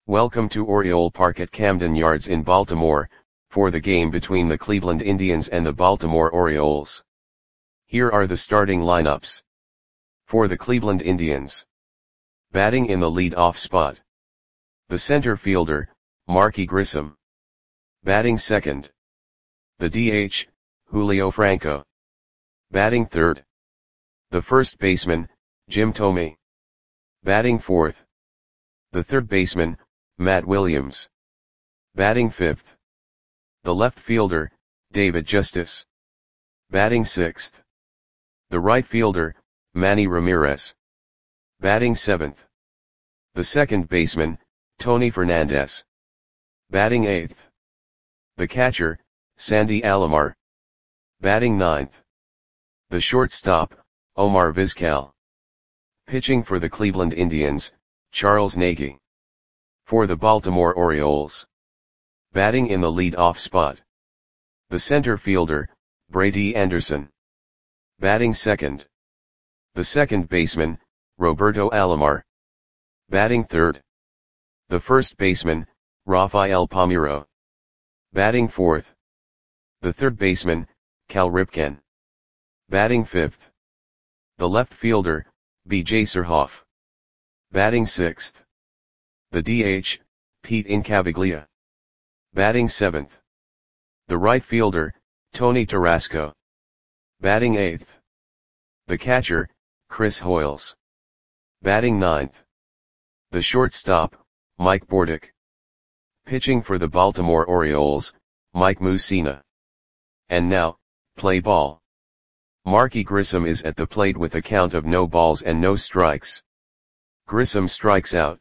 Welcome to Oriole Park at Camden Yards in Baltimore, for the game between the Cleveland Indians and the Baltimore Orioles. Here are the starting lineups. For the Cleveland Indians. Batting in the lead-off spot. The center fielder, Marky Grissom. Batting second. The DH, Julio Franco. Batting third. The first baseman, Jim Thome. Batting fourth. The third baseman, Matt Williams. Batting fifth. The left fielder, David Justice. Batting sixth. The right fielder, Manny Ramirez. Batting seventh. The second baseman, Tony Fernandez. Batting eighth. The catcher, Sandy Alomar. Batting ninth. The shortstop, Omar Vizquel. Pitching for the Cleveland Indians, Charles Nagy. For the Baltimore Orioles. Batting in the lead-off spot. The center fielder, Brady Anderson. Batting second. The second baseman, Roberto Alomar. Batting third. The first baseman, Rafael Palmeiro. Batting fourth. The third baseman, Cal Ripken. Batting fifth. The left fielder, B.J. Surhoff. Batting sixth. The DH, Pete Incaviglia. Batting seventh. The right fielder, Tony Tarasco. Batting eighth. The catcher, Chris Hoiles. Batting ninth. The shortstop, Mike Bordick. Pitching for the Baltimore Orioles, Mike Mussina. And now, play ball. Marky Grissom is at the plate with a count of no balls and no strikes. Grissom strikes out.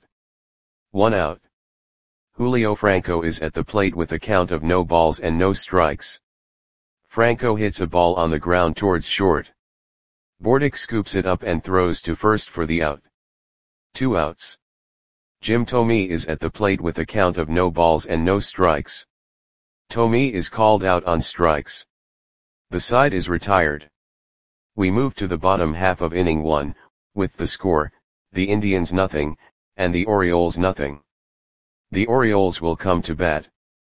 1 out. Julio Franco is at the plate with a count of no balls and no strikes. Franco hits a ball on the ground towards short. Bordick scoops it up and throws to first for the out. 2 outs. Jim Thome is at the plate with a count of no balls and no strikes. Thome is called out on strikes. The side is retired. We move to the bottom half of inning 1, with the score, the Indians nothing, and the Orioles nothing. The Orioles will come to bat.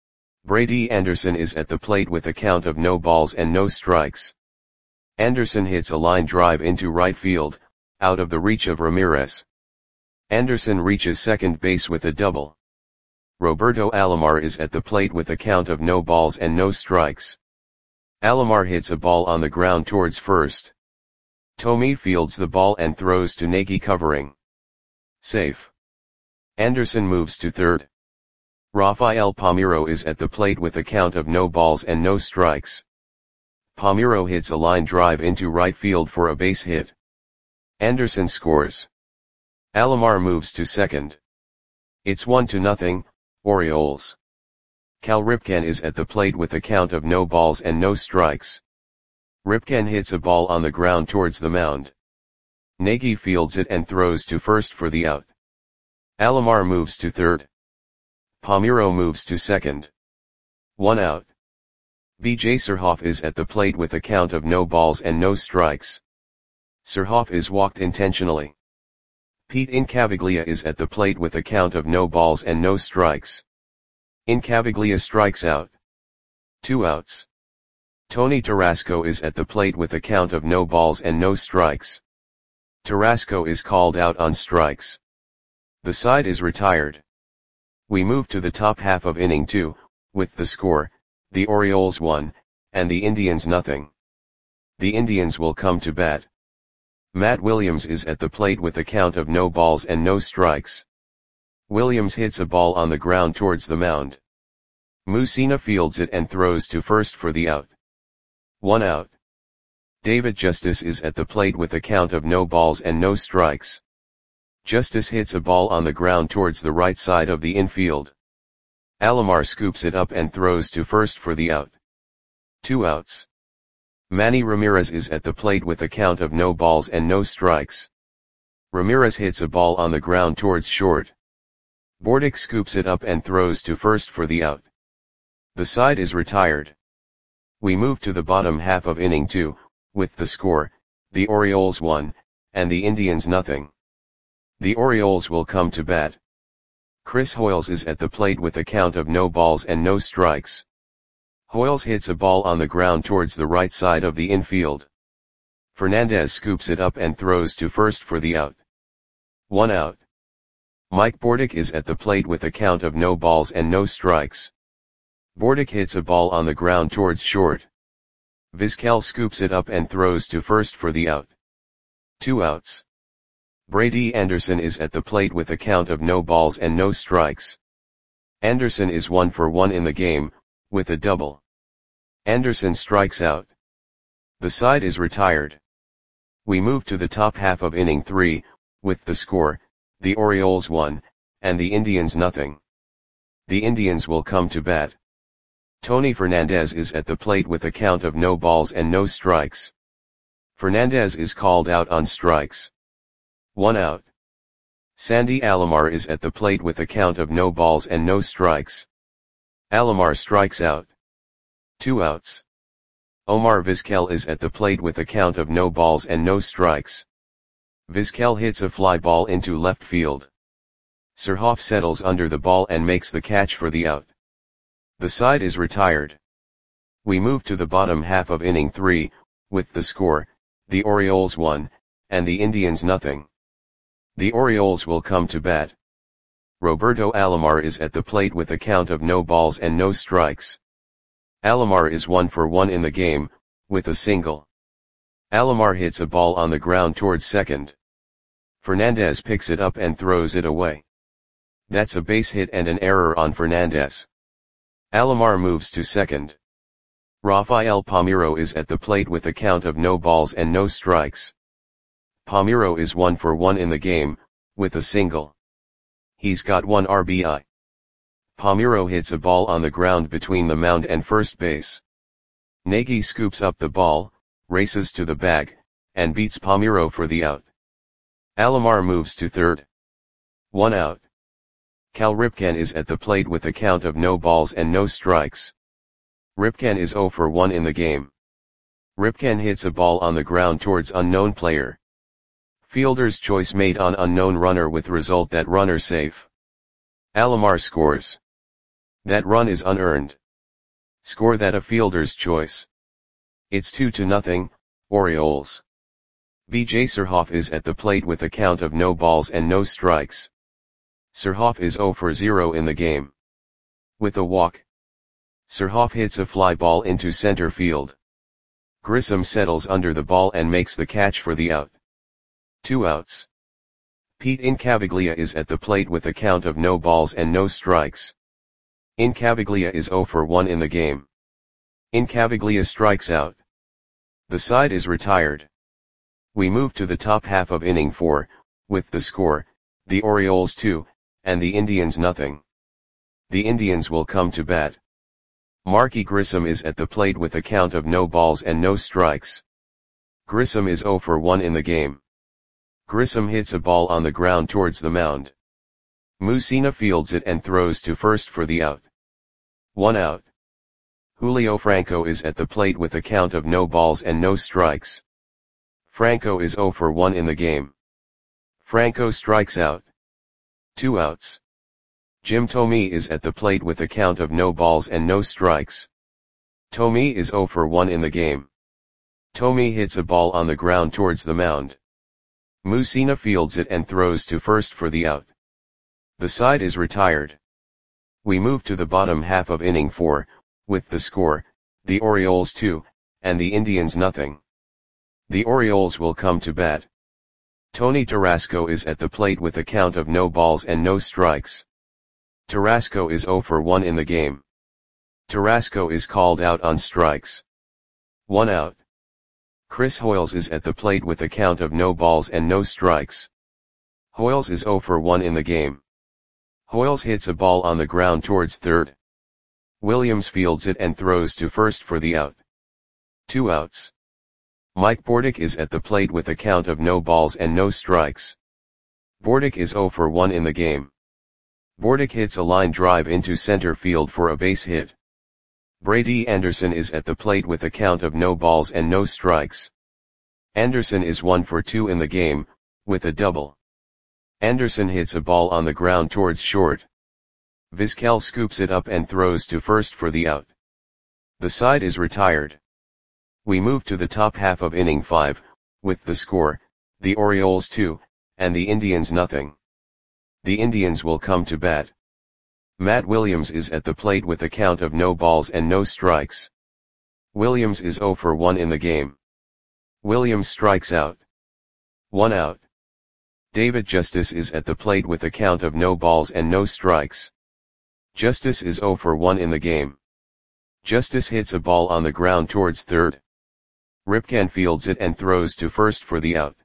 Brady Anderson is at the plate with a count of no balls and no strikes. Anderson hits a line drive into right field, out of the reach of Ramirez. Anderson reaches second base with a double. Roberto Alomar is at the plate with a count of no balls and no strikes. Alomar hits a ball on the ground towards first. Thome fields the ball and throws to Nagy covering. Safe. Anderson moves to third. Rafael Palmeiro is at the plate with a count of no balls and no strikes. Palmeiro hits a line drive into right field for a base hit. Anderson scores. Alomar moves to second. It's 1-0, Orioles. Cal Ripken is at the plate with a count of no balls and no strikes. Ripken hits a ball on the ground towards the mound. Nagy fields it and throws to first for the out. Alomar moves to third. Palmeiro moves to second. 1 out. B.J. Surhoff is at the plate with a count of no balls and no strikes. Surhoff is walked intentionally. Pete Incaviglia is at the plate with a count of no balls and no strikes. Incaviglia strikes out. 2 outs. Tony Tarasco is at the plate with a count of no balls and no strikes. Tarasco is called out on strikes. The side is retired. We move to the top half of inning 2, with the score, the Orioles 1, and the Indians nothing. The Indians will come to bat. Matt Williams is at the plate with a count of no balls and no strikes. Williams hits a ball on the ground towards the mound. Mussina fields it and throws to first for the out. 1 out. David Justice is at the plate with a count of no balls and no strikes. Justice hits a ball on the ground towards the right side of the infield. Alomar scoops it up and throws to first for the out. 2 outs. Manny Ramirez is at the plate with a count of no balls and no strikes. Ramirez hits a ball on the ground towards short. Bordick scoops it up and throws to first for the out. The side is retired. We move to the bottom half of inning 2, with the score, the Orioles 1, and the Indians nothing. The Orioles will come to bat. Chris Hoiles is at the plate with a count of no balls and no strikes. Hoiles hits a ball on the ground towards the right side of the infield. Fernandez scoops it up and throws to first for the out. 1 out. Mike Bordick is at the plate with a count of no balls and no strikes. Bordick hits a ball on the ground towards short. Vizquel scoops it up and throws to first for the out. 2 outs. Brady Anderson is at the plate with a count of no balls and no strikes. Anderson is 1 for 1 in the game, with a double. Anderson strikes out. The side is retired. We move to the top half of inning 3, with the score, the Orioles 1, and the Indians nothing. The Indians will come to bat. Tony Fernandez is at the plate with a count of no balls and no strikes. Fernandez is called out on strikes. 1 out. Sandy Alomar is at the plate with a count of no balls and no strikes. Alomar strikes out. 2 outs. Omar Vizquel is at the plate with a count of no balls and no strikes. Vizquel hits a fly ball into left field. Surhoff settles under the ball and makes the catch for the out. The side is retired. We move to the bottom half of inning 3, with the score, the Orioles 1, and the Indians nothing. The Orioles will come to bat. Roberto Alomar is at the plate with a count of no balls and no strikes. Alomar is 1 for 1 in the game, with a single. Alomar hits a ball on the ground towards second. Fernandez picks it up and throws it away. That's a base hit and an error on Fernandez. Alomar moves to second. Rafael Palmeiro is at the plate with a count of no balls and no strikes. Palmeiro is 1 for 1 in the game, with a single. He's got 1 RBI. Palmeiro hits a ball on the ground between the mound and first base. Nagy scoops up the ball, races to the bag, and beats Palmeiro for the out. Alomar moves to third. 1 out. Cal Ripken is at the plate with a count of no balls and no strikes. Ripken is 0 for 1 in the game. Ripken hits a ball on the ground towards unknown player. Fielder's choice made on unknown runner with result that runner safe. Alomar scores. That run is unearned. Score that a fielder's choice. It's 2-0, Orioles. B.J. Surhoff is at the plate with a count of no balls and no strikes. Surhoff is 0 for 0 in the game. With a walk. Surhoff hits a fly ball into center field. Grissom settles under the ball and makes the catch for the out. 2 outs. Pete Incaviglia is at the plate with a count of no balls and no strikes. Incaviglia is 0 for 1 in the game. Incaviglia strikes out. The side is retired. We move to the top half of inning 4, with the score, the Orioles 2, and the Indians nothing. The Indians will come to bat. Marky Grissom is at the plate with a count of no balls and no strikes. Grissom is 0 for 1 in the game. Grissom hits a ball on the ground towards the mound. Mussina fields it and throws to first for the out. 1 out. Julio Franco is at the plate with a count of no balls and no strikes. Franco is 0 for 1 in the game. Franco strikes out. 2 outs. Jim Thome is at the plate with a count of no balls and no strikes. Thome is 0 for 1 in the game. Thome hits a ball on the ground towards the mound. Mussina fields it and throws to first for the out. The side is retired. We move to the bottom half of inning 4, with the score, the Orioles 2, and the Indians nothing. The Orioles will come to bat. Tony Tarasco is at the plate with a count of no balls and no strikes. Tarasco is 0 for 1 in the game. Tarasco is called out on strikes. 1 out. Chris Hoiles is at the plate with a count of no balls and no strikes. Hoiles is 0 for 1 in the game. Hoiles hits a ball on the ground towards third. Williams fields it and throws to first for the out. 2 outs. Mike Bordick is at the plate with a count of no balls and no strikes. Bordick is 0 for 1 in the game. Bordick hits a line drive into center field for a base hit. Brady Anderson is at the plate with a count of no balls and no strikes. Anderson is 1 for 2 in the game, with a double. Anderson hits a ball on the ground towards short. Vizquel scoops it up and throws to first for the out. The side is retired. We move to the top half of inning 5, with the score, the Orioles 2, and the Indians nothing. The Indians will come to bat. Matt Williams is at the plate with a count of no balls and no strikes. Williams is 0 for 1 in the game. Williams strikes out. 1 out. David Justice is at the plate with a count of no balls and no strikes. Justice is 0 for 1 in the game. Justice hits a ball on the ground towards third. Ripken fields it and throws to first for the out.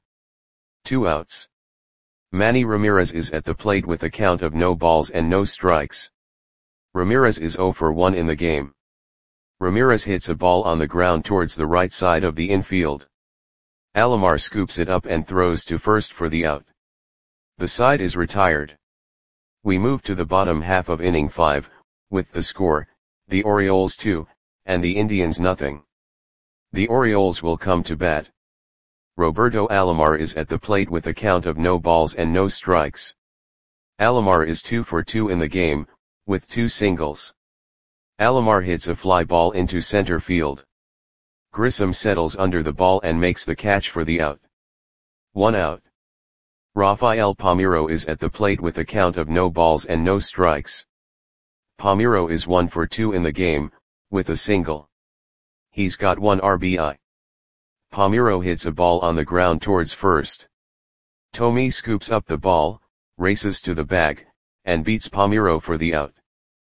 2 outs. Manny Ramirez is at the plate with a count of no balls and no strikes. Ramirez is 0 for 1 in the game. Ramirez hits a ball on the ground towards the right side of the infield. Alomar scoops it up and throws to first for the out. The side is retired. We move to the bottom half of inning 5, with the score, the Orioles 2, and the Indians nothing. The Orioles will come to bat. Roberto Alomar is at the plate with a count of no balls and no strikes. Alomar is 2 for 2 in the game, with 2 singles. Alomar hits a fly ball into center field. Grissom settles under the ball and makes the catch for the out. 1 out. Rafael Palmeiro is at the plate with a count of no balls and no strikes. Palmeiro is 1 for 2 in the game, with a single. He's got 1 RBI. Palmeiro hits a ball on the ground towards first. Tommy scoops up the ball, races to the bag, and beats Palmeiro for the out.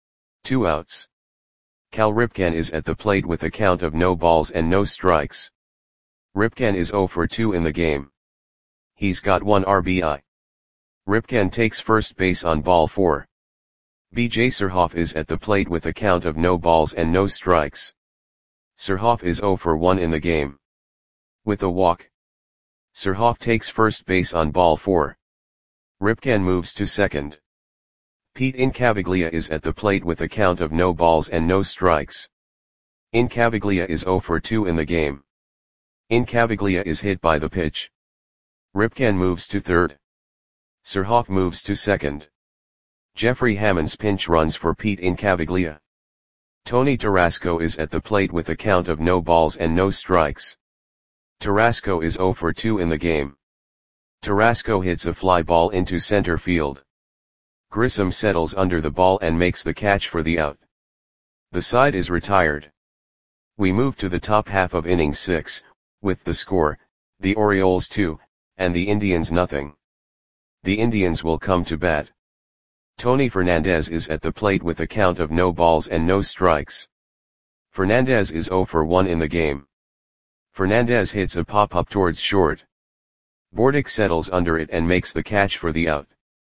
2 outs. Cal Ripken is at the plate with a count of no balls and no strikes. Ripken is 0 for 2 in the game. He's got 1 RBI. Ripken takes first base on ball 4. B.J. Surhoff is at the plate with a count of no balls and no strikes. Surhoff is 0 for 1 in the game. With a walk, Surhoff takes first base on ball 4. Ripken moves to second. Pete Incaviglia is at the plate with a count of no balls and no strikes. Incaviglia is 0 for 2 in the game. Incaviglia is hit by the pitch. Ripken moves to third. Surhoff moves to second. Jeffrey Hammonds pinch runs for Pete Incaviglia. Tony Tarasco is at the plate with a count of no balls and no strikes. Tarasco is 0 for 2 in the game. Tarasco hits a fly ball into center field. Grissom settles under the ball and makes the catch for the out. The side is retired. We move to the top half of inning 6, with the score, the Orioles 2, and the Indians nothing. The Indians will come to bat. Tony Fernandez is at the plate with a count of no balls and no strikes. Fernandez is 0 for 1 in the game. Fernandez hits a pop-up towards short. Bordick settles under it and makes the catch for the out.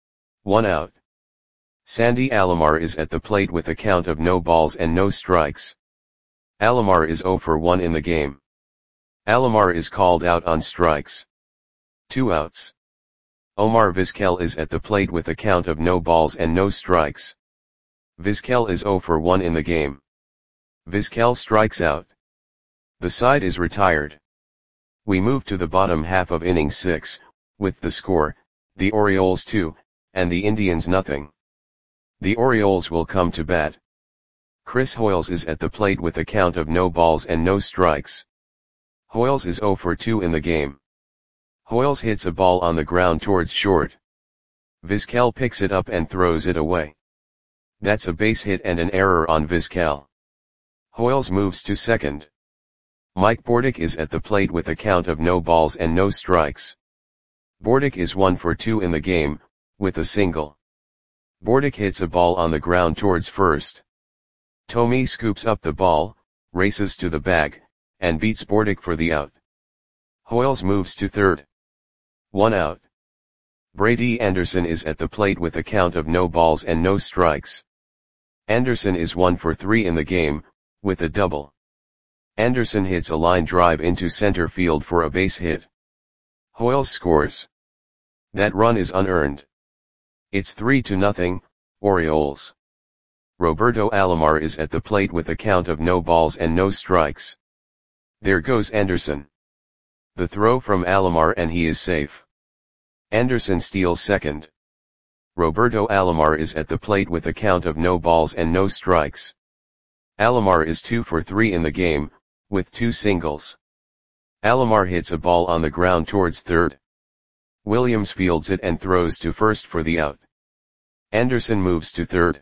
1 out. Sandy Alomar is at the plate with a count of no balls and no strikes. Alomar is 0 for 1 in the game. Alomar is called out on strikes. 2 outs. Omar Vizquel is at the plate with a count of no balls and no strikes. Vizquel is 0 for 1 in the game. Vizquel strikes out. The side is retired. We move to the bottom half of inning 6, with the score, the Orioles 2, and the Indians nothing. The Orioles will come to bat. Chris Hoiles is at the plate with a count of no balls and no strikes. Hoiles is 0 for 2 in the game. Hoiles hits a ball on the ground towards short. Vizquel picks it up and throws it away. That's a base hit and an error on Vizquel. Hoiles moves to second. Mike Bordick is at the plate with a count of no balls and no strikes. Bordick is 1 for 2 in the game, with a single. Bordick hits a ball on the ground towards first. Tommy scoops up the ball, races to the bag, and beats Bordick for the out. Hoiles moves to third. 1 out. Brady Anderson is at the plate with a count of no balls and no strikes. Anderson is 1 for 3 in the game, with a double. Anderson hits a line drive into center field for a base hit. Hoiles scores. That run is unearned. It's 3-0, Orioles. Roberto Alomar is at the plate with a count of no balls and no strikes. There goes Anderson. The throw from Alomar and he is safe. Anderson steals second. Roberto Alomar is at the plate with a count of no balls and no strikes. Alomar is 2 for 3 in the game, with 2 singles. Alomar hits a ball on the ground towards third. Williams fields it and throws to first for the out. Anderson moves to third.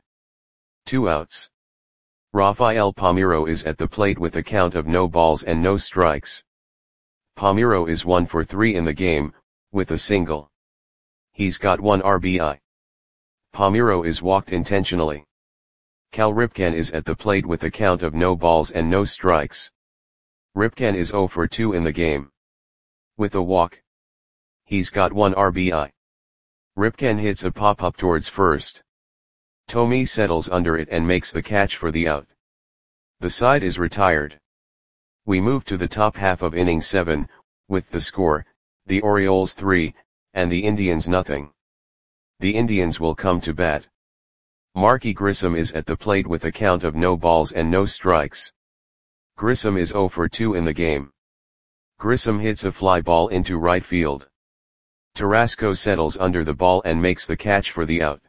2 outs. Rafael Palmeiro is at the plate with a count of no balls and no strikes. Palmeiro is 1 for 3 in the game, with a single. He's got 1 RBI. Palmeiro is walked intentionally. Cal Ripken is at the plate with a count of no balls and no strikes. Ripken is 0 for 2 in the game. With a walk. He's got 1 RBI. Ripken hits a pop-up towards first. Thome settles under it and makes the catch for the out. The side is retired. We move to the top half of inning 7, with the score, the Orioles 3, and the Indians nothing. The Indians will come to bat. Marky Grissom is at the plate with a count of no balls and no strikes. Grissom is 0 for 2 in the game. Grissom hits a fly ball into right field. Tarasco settles under the ball and makes the catch for the out.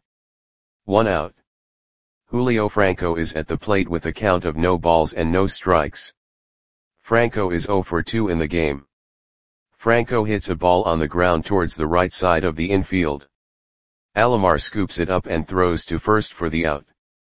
1 out. Julio Franco is at the plate with a count of no balls and no strikes. Franco is 0 for 2 in the game. Franco hits a ball on the ground towards the right side of the infield. Alomar scoops it up and throws to first for the out.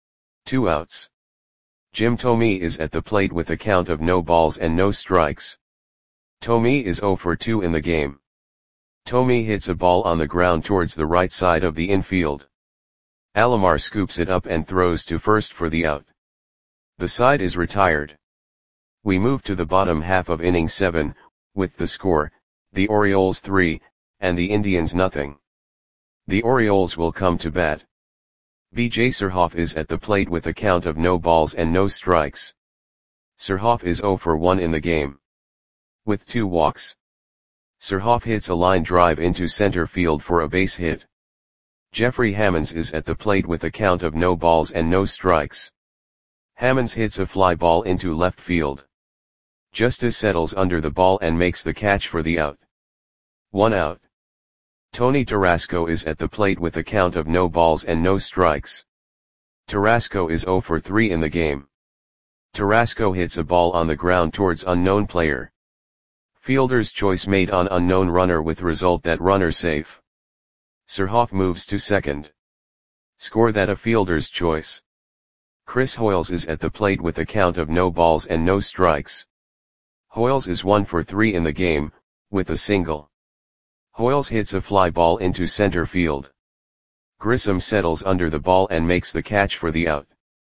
2 outs. Jim Thome is at the plate with a count of no balls and no strikes. Thome is 0 for 2 in the game. Thome hits a ball on the ground towards the right side of the infield. Alomar scoops it up and throws to first for the out. The side is retired. We move to the bottom half of inning 7, with the score, the Orioles 3, and the Indians nothing. The Orioles will come to bat. B.J. Surhoff is at the plate with a count of no balls and no strikes. Surhoff is 0 for 1 in the game. With 2 walks. Surhoff hits a line drive into center field for a base hit. Jeffrey Hammonds is at the plate with a count of no balls and no strikes. Hammonds hits a fly ball into left field. Justice settles under the ball and makes the catch for the out. 1 out. Tony Tarasco is at the plate with a count of no balls and no strikes. Tarasco is 0 for 3 in the game. Tarasco hits a ball on the ground towards unknown player. Fielder's choice made on unknown runner with result that runner safe. Surhoff moves to second. Score that a fielder's choice. Chris Hoiles is at the plate with a count of no balls and no strikes. Hoiles is 1 for 3 in the game, with a single. Hoiles hits a fly ball into center field. Grissom settles under the ball and makes the catch for the out.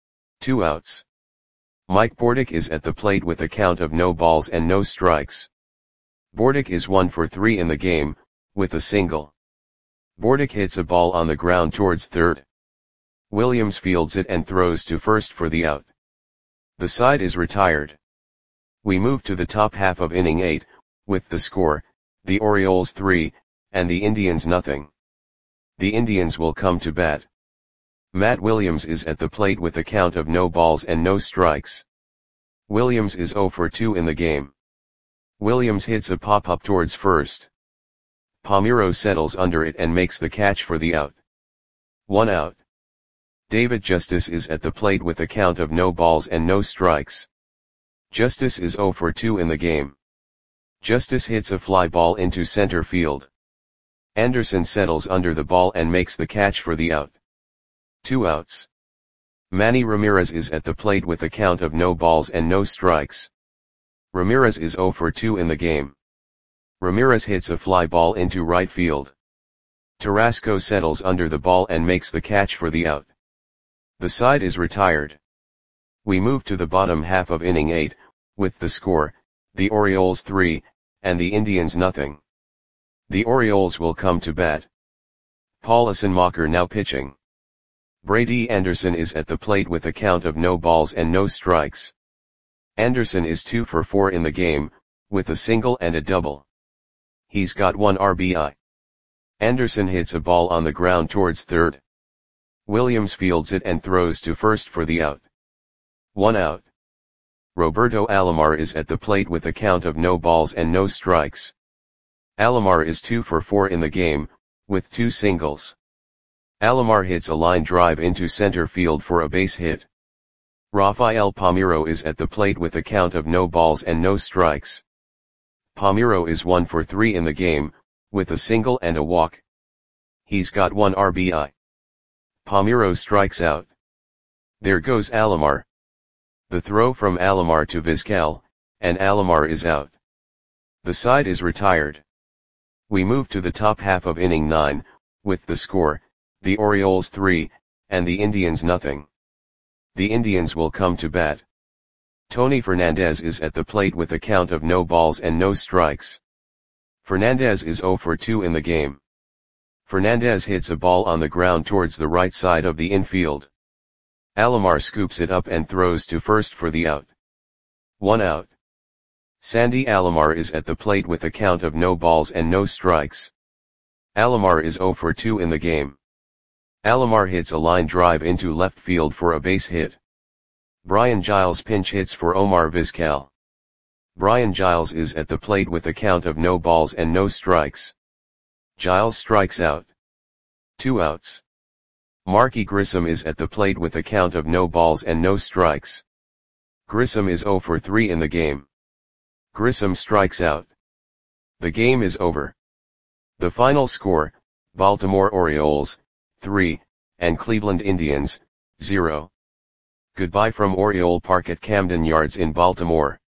2 outs. Mike Bordick is at the plate with a count of no balls and no strikes. Bordick is 1 for 3 in the game, with a single. Bordick hits a ball on the ground towards third. Williams fields it and throws to first for the out. The side is retired. We move to the top half of inning 8, with the score, the Orioles 3, and the Indians nothing. The Indians will come to bat. Matt Williams is at the plate with a count of no balls and no strikes. Williams is 0 for 2 in the game. Williams hits a pop-up towards first. Palmeiro settles under it and makes the catch for the out. 1 out. David Justice is at the plate with a count of no balls and no strikes. Justice is 0 for 2 in the game. Justice hits a fly ball into center field. Anderson settles under the ball and makes the catch for the out. 2 outs. Manny Ramirez is at the plate with a count of no balls and no strikes. Ramirez is 0 for 2 in the game. Ramirez hits a fly ball into right field. Tarasco settles under the ball and makes the catch for the out. The side is retired. We move to the bottom half of inning 8, with the score, the Orioles 3, and the Indians nothing. The Orioles will come to bat. Paul Assenmacher now pitching. Brady Anderson is at the plate with a count of no balls and no strikes. Anderson is 2 for 4 in the game, with a single and a double. He's got 1 RBI. Anderson hits a ball on the ground towards third. Williams fields it and throws to first for the out. 1 out. Roberto Alomar is at the plate with a count of no balls and no strikes. Alomar is 2 for 4 in the game, with 2 singles. Alomar hits a line drive into center field for a base hit. Rafael Palmeiro is at the plate with a count of no balls and no strikes. Palmeiro is 1 for 3 in the game, with a single and a walk. He's got 1 RBI. Palmeiro strikes out. There goes Alomar. The throw from Alomar to Vizcal, and Alomar is out. The side is retired. We move to the top half of inning 9, with the score, the Orioles 3, and the Indians nothing. The Indians will come to bat. Tony Fernandez is at the plate with a count of no balls and no strikes. Fernandez is 0 for 2 in the game. Fernandez hits a ball on the ground towards the right side of the infield. Alomar scoops it up and throws to first for the out. 1 out. Sandy Alomar is at the plate with a count of no balls and no strikes. Alomar is 0 for 2 in the game. Alomar hits a line drive into left field for a base hit. Brian Giles pinch hits for Omar Vizcal. Brian Giles is at the plate with a count of no balls and no strikes. Giles strikes out. 2 outs. Marky Grissom is at the plate with a count of no balls and no strikes. Grissom is 0 for 3 in the game. Grissom strikes out. The game is over. The final score, Baltimore Orioles, 3, and Cleveland Indians, 0. Goodbye from Oriole Park at Camden Yards in Baltimore.